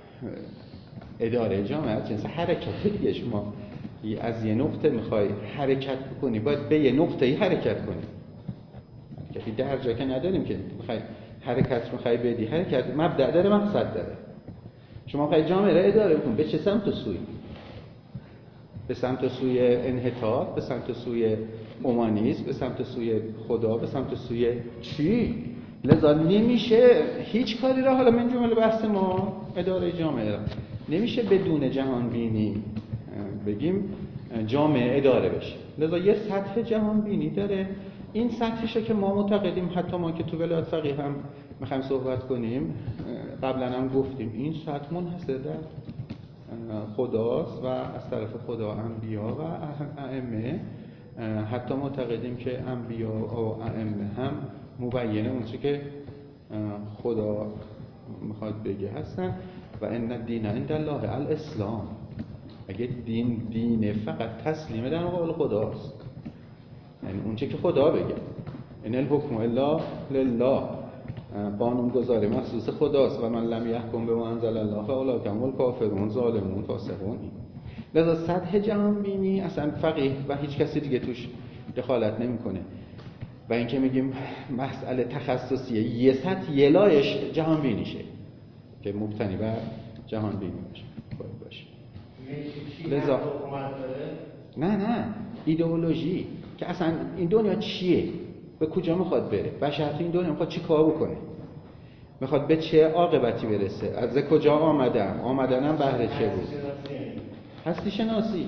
A: اداره جامعه جنس حرکت دیگه، شما از یه نقطه میخوای حرکت بکنی باید به یه نقطه‌ای حرکت کنی. حرکتی در جا که نداریم که میخوای حرکت میخوای بدی، حرکت مبدأ داره، مقصد داره. شما میخوای جامعه را اداره بکنی، به چه سمت و سوی؟ به سمت سوی انحطاط، به سمت سوی اومانیسم، به سمت سوی خدا، به سمت سوی چی؟ لذا نمیشه هیچ کاری را، حالا من جمله بحث ما اداره جامعه را نمیشه بدون جهان بینی بگیم جامعه اداره بشه. لذا یه سطح جهان بینی داره. این سطحشه که ما معتقدیم، حتی ما که تو ولایت فقیه هم میخوایم صحبت کنیم، قبلا هم گفتیم این سطح منحصر در خداست و از طرف خدا انبیا و ائمه. حتی معتقدیم که انبیا و ائمه هم مبینه اون چیزی که خدا میخواد بگه هستن. و ان الدین عند الله الاسلام. اگه دین فقط تسلیمه در مقابل خداست، یعنی اون چیزی که خدا بگه، ان الحکم الا لله، قانون گذاری مخصوص خداست و من لم یحکم بما انزل الله فاولئک هم الکافرون ظالمون فاسقون. لذا سطح جهان بینی اصلا فقیه و هیچ کسی دیگه توش دخالت نمیکنه. و اینکه میگیم مسئله تخصصیه، یه سطح یه لایش جهان بینیشه که مبتنی بر جهان بینی باشه. لذا نه ایدئولوژی که اصلا این دنیا چیه، به کجا میخواد بره، بشر تو این دنیا میخواد چی کار بکنه، میخواد به چه عاقبتی برسه، از کجا آمدنم بهره چه بود. هستی شناسی.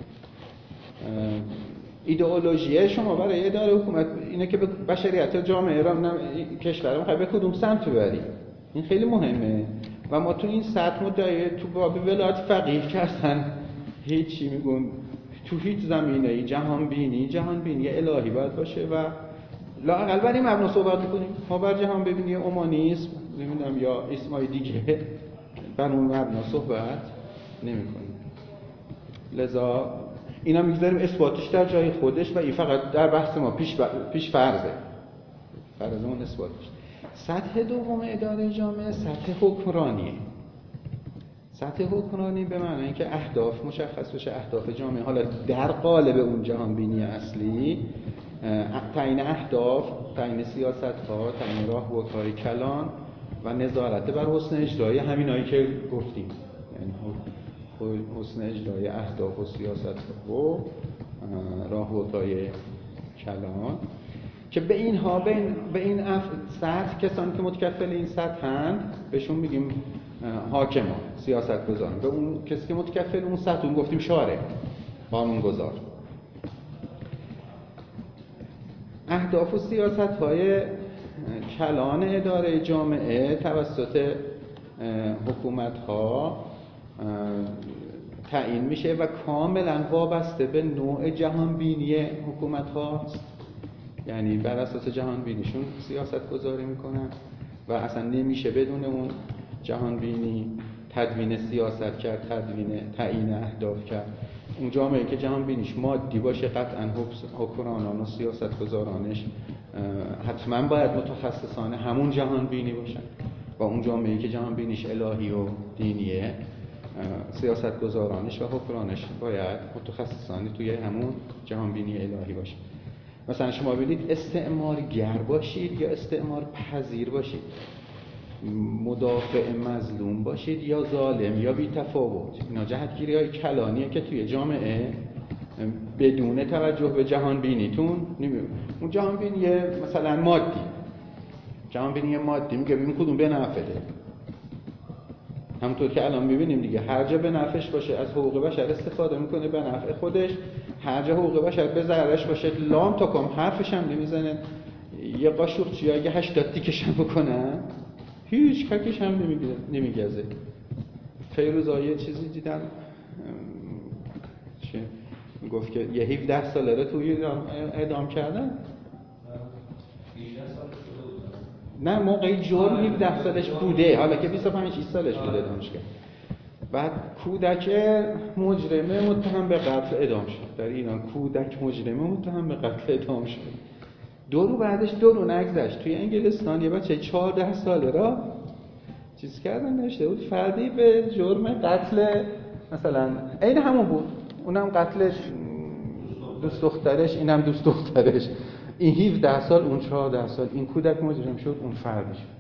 A: ایدئولوژی شما برای اداره حکومت اینه که بشریت جامعه را کشور میخواد به کدوم سمت ببری. این خیلی مهمه و ما تو این سطح مدعی تو باب ولایت فقیه که اصلا هیچی میگون تو هیچ زمینه‌ای جهان بینی الهی باید باشه و لااقل بر این مبنا صحبت کنیم. ما بر جهان بینی اومانیسم نمیدونم یا اسمای دیگه بر اون مبنا صحبت نمی‌کنیم. لذا اینا میگذاریم اثباتش در جای خودش و این فقط در بحث ما پیش فرضه. فرضمون اثباتش. سطح دوم اداره جامعه سطح حکمرانیه. سطح حکمرانی به معنی اینکه اهداف مشخص بشه، اهداف جامعه، حالا در قالب اون جهان بینی اصلی، تعیین اهداف، تعیین سیاست‌ها، تعیین راهبردهای کلان و نظارت بر حسن اجرای همینایی که گفتیم، یعنی حسن اجرای اهداف و سیاست‌ها و راهبردهای کلان که به اینها به این سطح کسانی که متکفل این سطحند بهشون میگیم حاکمان، سیاستگزاران. به اون کسی که متکفل اون سطح اون گفتیم شارع، قانونگذار. اهداف و سیاست‌های کلان اداره جامعه توسط حکومت‌ها تعیین میشه و کاملا وابسته به نوع جهان بینی حکومت‌هاست. یعنی بر اساس جهان بینیشون سیاست گذاری میکنن و اصلا نمیشه بدون اون جهان بینی تدوین سیاست کرد، تعیین اهداف کرد. اون جامعه که جهان بینیش مادی باشه قطعا حکمرانان و سیاست گذارانش حتما باید متخصصانه همون جهان بینی باشن و اون جامعه که جهان بینیش الهی و دینیه سیاست گذارانش و حکمرانش باید متخصصانه توی همون جهان بینی الهی باشه. مثلا شما ببینید استعمارگر باشید یا استعمار پذیر باشید، مدافع مظلوم باشید یا ظالم یا بی تفاوت، اینا جهتگیری های کلانیه که توی جامعه بدون توجه به جهان بینیتون اون جهان بینی مثلا مادی، جهان بینی مادی میگه ببین کدوم به نفعه، همونطور که الان میبینیم دیگه، هر جا به نفعش باشه از حقوق بشر استفاده میکنه به نفع خودش، هر جا حقوق بشر به ضررش باشه لام تا کام حرفش هم نمیزنه. یه قاشق چی اگه 80 تیکش هم بکنن هیچ ککش هم نمیگزه. فیروزا یه چیزی دیدم چه گفت که یه 17 ساله رو توی اعدام کردن.
B: 18 سال شده بود.
A: نه موقعی جرم 17 سالش بوده، حالا که 25 30 سالش بوده اعدامش کرد. بعد کودک مجرمه متهم به قتل اعدام شد. در ایران کودک مجرمه متهم به قتل اعدام شد. بعدش دو رو نگذشت. توی انگلستان یه بچه 14 ساله را چیز کردن، نوشته بود فردی به جرم قتل مثلا این همون بود، اونم قتلش دوست دخترش، اینم دوست دخترش، این 17 سال اون 14 سال، این کودک مجرم شد اون فردی شد.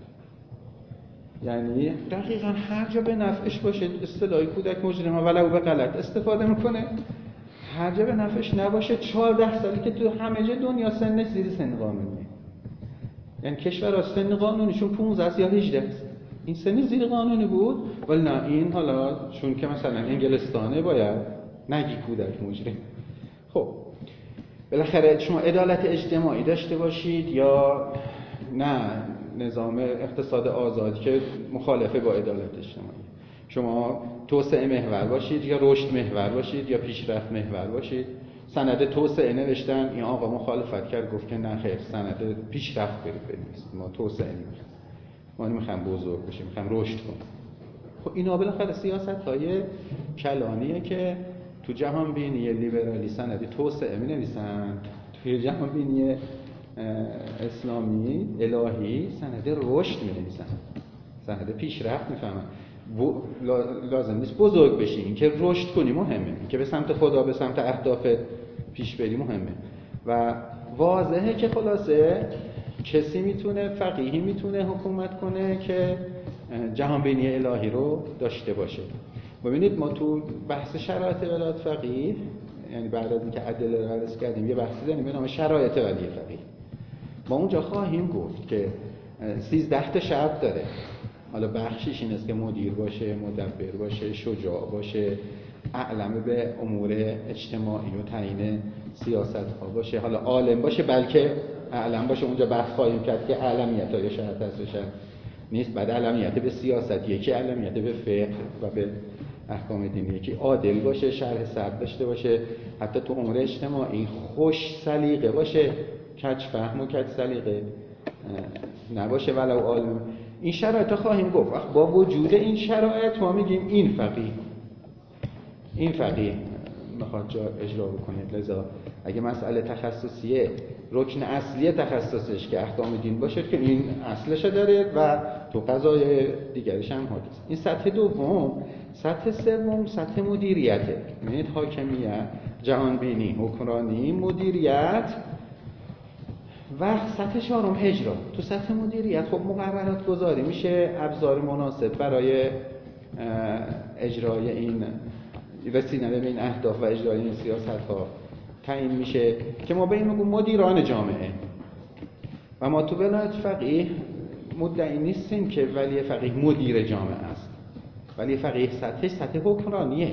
A: یعنی دقیقاً هر جا به نفعش باشه اصطلاحی کودک مجرمه ولو به غلط استفاده میکنه، هر جا به نفعش نباشه 14 سالی که تو همه جا دنیا سنش زیر سن قانونیه. یعنی کشورها سن قانونیشون 15 است یا 18 است. این سن زیر قانونی بود، ولی نه این حالا چون که مثلا انگلستانه باید نگی کودک مجرم. خب بالاخره شما عدالت اجتماعی داشته باشید یا نه نظام اقتصاد آزاد که مخالفه با عدالت اجتماعی، شما توسعه محور باشید یا رشد محور باشید یا پیشرفت محور باشید. سند توسعه نوشتن، این آقا مخالفت کرد گفت که نه خیر سند پیشرفت برید بنویسید، ما توسعه نمیخوایم، ما نمیخوایم بزرگ بشیم، میخوایم رشد کنیم. خب اینا بالاخره سیاست‌های کلانیه که تو جهان بینی لیبرالی سند توسعه می‌نویسن، توی جهان بینی اسلامی الهی سند رشد می‌نویسن، سند پیشرفت می‌فهمن. لازم نیست بزرگ بشیم، این که رشد کنی مهمه، این که به سمت خدا به سمت اهداف پیش بری مهمه. و واضحه که خلاصه کسی میتونه، فقیهی میتونه حکومت کنه که جهان بینی الهی رو داشته باشه. ببینید ما تو بحث شرایط ولایت فقیه، یعنی بعد از اینکه ادله رو بررسی کردیم یه بحثی داریم به نام شرایط ولی فقیه. ما اونجا خواهیم گفت که 13 تا شرط داره. حالا بخشش این است که مدیر باشه، مدبر باشه، شجاع باشه، اعلم به امور اجتماعی و تعیین سیاست ها باشه، حالا عالم باشه بلکه اعلم باشه. اونجا بحث خواهیم کرد که اعلمیت ها یا شرط هست و شرط نیست. بعد اعلمیت به سیاست، یکی اعلمیت به فقه و به احکام دینی، یکی عادل باشه، شرح صدر داشته باشه، حتی تو امور اجتماعی خوش سلیقه باشه، کج فهم و کج سلیقه نباشه ولو عالم. این شرایط ها خواهیم گفت. با وجود این شرایط ما میگیم این فقیه میخواد جا اجرا بکنه. لذا اگه مسئله تخصصیه، رکن اصلی تخصصش که احکام دین باشه که این اصلش داره و تو قضای دیگرش هم حادث. این سطح دوم. سطح سوم سطح مدیریته. یعنی حاکمیت، جهان بینی، حکمرانی، مدیریت و سطح چهارم اجرا. تو سطح مدیریت خب مقررات گذاری میشه، ابزار مناسب برای اجرای این رسیدن به این اهداف و اجرای این سیاست ها تعیین میشه که ما به این میگیم مدیران جامعه. و ما تو ولایت فقیه مدعی نیستیم که ولی فقیه مدیر جامعه است. ولی فقیه سطحش سطح حکمرانیه،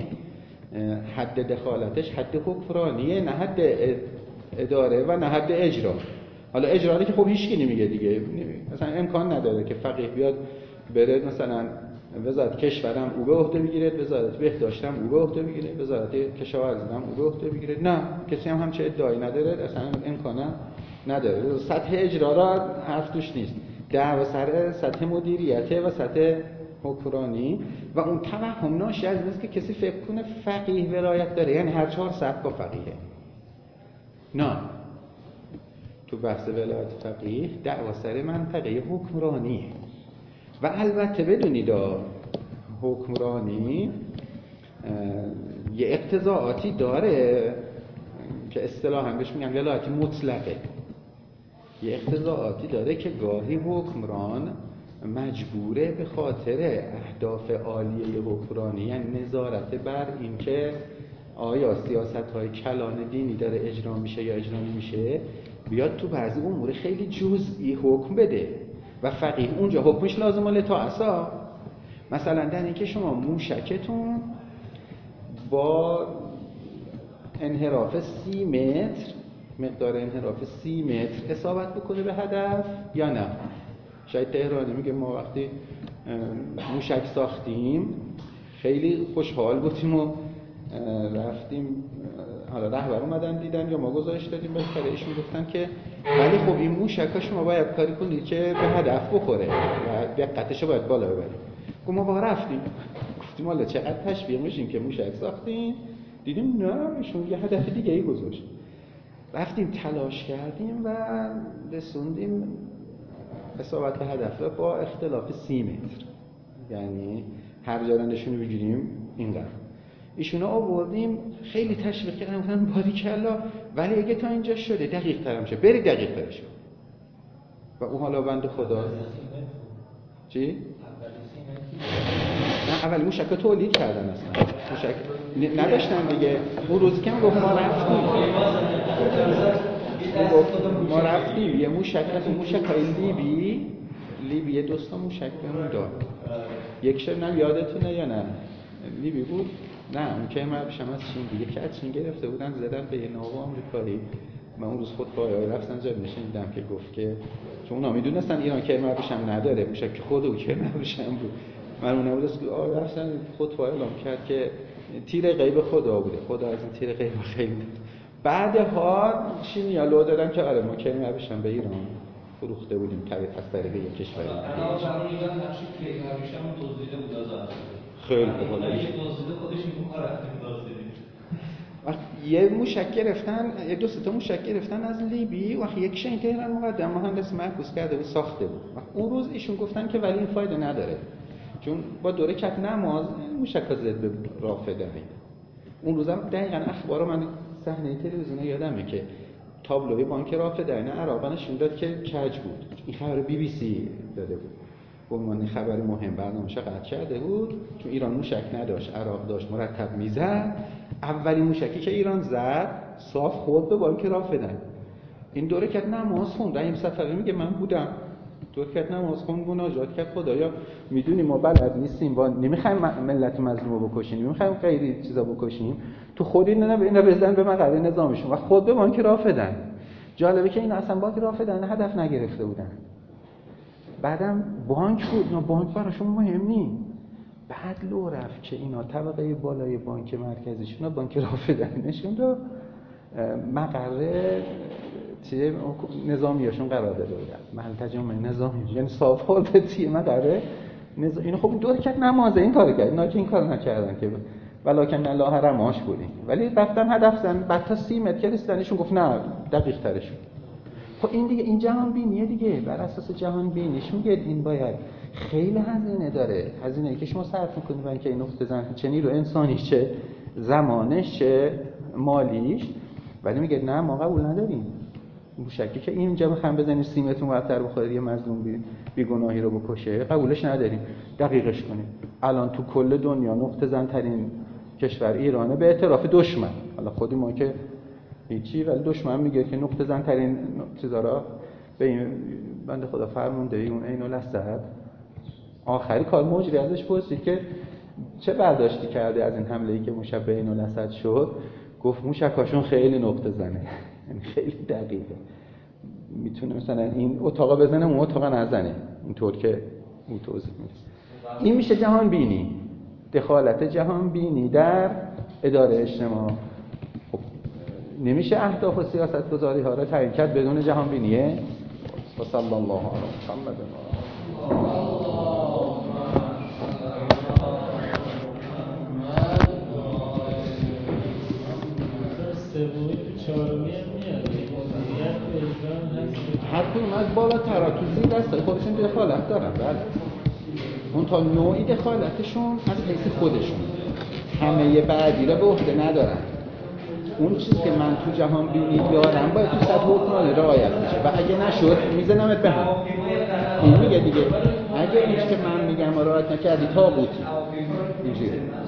A: حد دخالتش حد حکمرانیه، نه حد اداره و نه حد اجرا. حالا اجرایی که خب هیچکی نمیگه دیگه، مثلا امکان نداره که فقیه بیاد بره مثلا وزارت کشورم او به عهده بگیره، وزارت بهداشتم او به عهده بگیره، وزارت کشاورزی‌ام او به عهده بگیره. نه، کسی هم همچه ادعایی نداره، اصلا امکان نداره. سطح اجرا را حرف توش نیست. دعوا سر سطح مدیریته و سطح حکمرانی و اون توهم ناشی از این است که کسی فکر کنه فقیه ولایت داره یعنی هر 4 سطح با فقیه. نه، تو بحث ولایت فقیه دعوا سر منطقه حکمرانیه. و البته بدونید حکمرانی یه اقتضاعاتی داره که اصطلاحاً بهش میگن ولایت مطلقه. یه اقتضاعاتی داره که گاهی حکمران مجبوره به خاطر اهداف عالیه حکمرانی، یعنی نظارت بر این که آیا سیاست‌های کلان دینی داره اجرا میشه یا اجرا نمیشه، بیاد تو بعضی امور خیلی جزئی حکم بده و فقیه اونجا حکمش لازم لطاعسا. مثلا در این که شما موشکتون با انحراف 30 متر، مقدار انحراف 30 متر اصابت بکنه به هدف یا نه. شاید تهرانی میگه ما وقتی موشک ساختیم خیلی خوشحال بودیم و رفتیم، حالا رهبر اومدن دیدن یا ما گزارش دادیم بالاخره ایشون گفتن که ولی خب این موشک‌ها شما باید کاری کنید که به هدف بخوره و دقتش رو باید بالا ببرید. ما با رفتیم گفتیم حالا چقدر تشویق میشیم که موشک ساختیم، دیدیم نه ایشون یه هدف دیگه ای گذاشت. رفتیم تلاش کردیم و رسوندیم اصابت هدف با اختلاف 30 متر، یعنی هر جا نشون بگیریم اینقدر. ایشونو آوردیم خیلی تشویق کردن، گفتن باریکلا، ولی اگه تا اینجا شده دقیق ترم شه، برید دقیق ترش. و اون حالا بنده خدا چی؟ نه اول موشک تولید کردن، اصلا موشک نداشتن دیگه. اون روزی که ما رفتیم یه موشک از اون موشک‌های لیبی یه دوستا موشک بهمون داد. یک شب یادتونه یا نه؟ لیبی بود؟ نه اون که مربشم از چین بود. یکی از چین گرفته بودن زدن به یه ناو آمریکایی. من اون روز خودپایی رفتن جا نشیندم که گفت که چون اونا میدونستن ایران که مربشم نداره، موشک که خود او که مربشم بود. من اون نبود که رفتن خودپایی اعلام کرد که تیر غیب خدا بوده، خدا از این تیر غیب خیلی بود. بعدها چینیا لو دادن که آره ما که مربشم به ایران فروخته بودیم از طریق یک کشور.
B: الان برای ایران همچین که مربشم دزدیده بود از آن.
A: خیلی باحال.
B: یه دزدیده خودش این کار رفتیم دزدیدیم.
A: یه موشک گرفتن، یه دو سه تا موشک گرفتن از لیبی و یک شین تهران مقدم مهندس معکوس کرده بود ساخته بود. اون روز ایشون گفتن که ولی این فایده نداره. چون با دوره کت نماز موشک‌ها زد به رافدین. اون روزم دقیقاً اخبارو من صحنه تلویزیون یادمه که تابلوی بانک رافدین عراق نشون داد که کج بود. این خبر BBC داده بود. به عنوان خبر مهم برنامه‌اش قطع کرده بود چون ایران موشک نداشت، عراق داشت، مرتب میزد. اولین موشکی که ایران زد صاف خورد به بانک رافدین. این دوره کت نماز خوند. رحیم صفوی میگه من بودم. دوره کت نماز خوند، مناجات کرد خدایا میدونی ما بلد نیستیم، با نمیخوایم ملت مظلومو بکشیم، نمیخوایم غیری چیزا بکشیم، تو خودی اینا بزنن به مقر نظامشون و خود به بانک رافدین. جالبه که اینا اصلا بانک رافدین هدف نگرفته بودن. بعدم بانک بود، اینا بانک براشون مهم نی. بعد لو رفت که اینا طبقه بالای بانک مرکزیشون بانک رافدینشون رو مقر نظامیاشون قرار داده بودن، محل تجمع نظامی، یعنی صاف‌الدتی مقر اینو خب دور کرد نمازه این کارو کرد. اینا که این کارو نکردن که ولکن الله رماش بودیم، ولی رفتن هدف زدن. بعد تا 30 متر رسیدنشون گفت نه دقیق ترشون. خب این دیگه این جهان بینیه دیگه، بر اساس جهان بینیش میگه این باید خیلی هزینه داره، هزینه‌ای که شما صرف می‌کنید برای اینکه این نقطه زن چه نیرو انسانیش چه زمانش چه مالیش، ولی میگه نه ما قبول نداریم موشکی که اینجا بخوام بزنید 30 متر اونورتر بخوره یه مظلوم بیگناهی رو بکشه قبولش نداریم، دقیقش کنیم. الان تو کل دنیا نقطه زن ترین کشور ایرانه به اعتراف دشمن. حالا خودی ما که هیچی، ولی دشمن میگه که نقطه زن ترین چیزا را به این بنده خدا فرمونده اون عین الاسد. آخری کار مجری ازش پرسید که چه برداشتی کرده از این حمله‌ای که مشابه عین الاسد شد. گفت موشکاشون خیلی نقطه زنه، یعنی خیلی دقیقه، میتونه مثلا این اتاقا بزنه اون اتاقا نزنه، اینطور که اون توضیح میده. این میشه جهان بینی، دخالت جهان بینی در اداره اجتماع. خب نمیشه اهداف و سیاست گذاری ها را تعیین کرد بدون جهان بینیه. و صلی الله علی محمد هر کدوم از بالاتر تو زیر دست خودشون دخالت دارن. بله اون تا نوعی دخالتشون از حیث خودشون، همه بعدی را به عهده ندارن. اون چیزی که من تو جهان بینی دارم باید تو سطح حکمرانی رعایت بشه و اگه نشد میزنمت به هم. این میگه دیگه اگه این که من میگم رعایت نکردی طاغوتی اینجوری